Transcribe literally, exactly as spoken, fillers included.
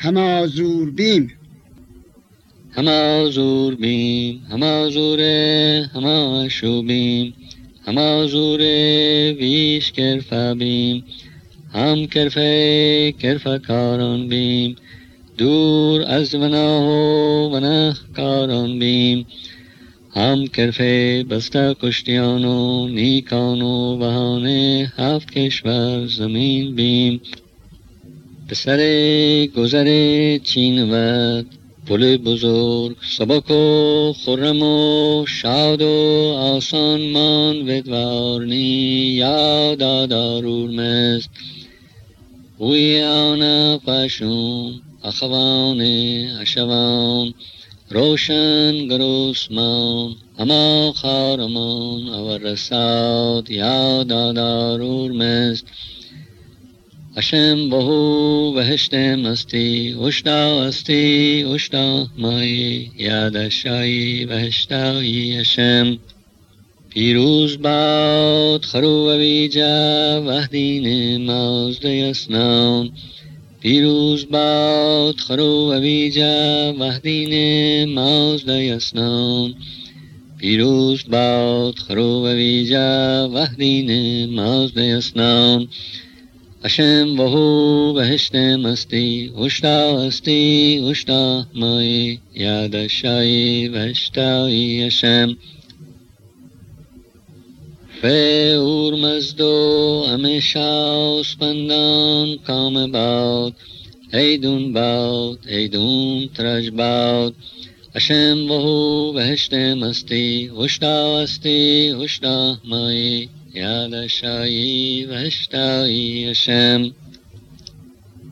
هما زور بیم هما زور بیم هما زوره هما شوبیم هما زوره ویش کرفا بیم هم کرفه کرفا کاران بیم دور از وناه و ونخ کاران بیم هم کرفه بسته کشتیان و نیکان و بهانه هفت کشور زمین بیم پسر گذر چین ود پل بزرگ سبک و خرم و شاد و آسان مان ودوارنی یاد دارور مست وی آن قشون اخوان اشوان روشن گروسمان اما خارمان اور رساد یاد دارور مست اشم بهو بهشت مستی هشتا استی هشتا مایی یاد شایی بهشتایی اشم پیروز باد خرو و ویجا وحدین مازد اسنان پیروز باد خرو و ویجا وحدین مازد اسنان پیروز باد خرو و ویجا وحدین مازد اسنان اشم بهو بهشت مستی هشتا استی هشتا مایی یاد شایی بهشتایی اشم فور مزدو همیشه سپندان کام باد ایدون باد ایدون ترج باد اشم بهو بهشت مستی هشتا استی هشتا مایی یاد شایی بهشتایی اشم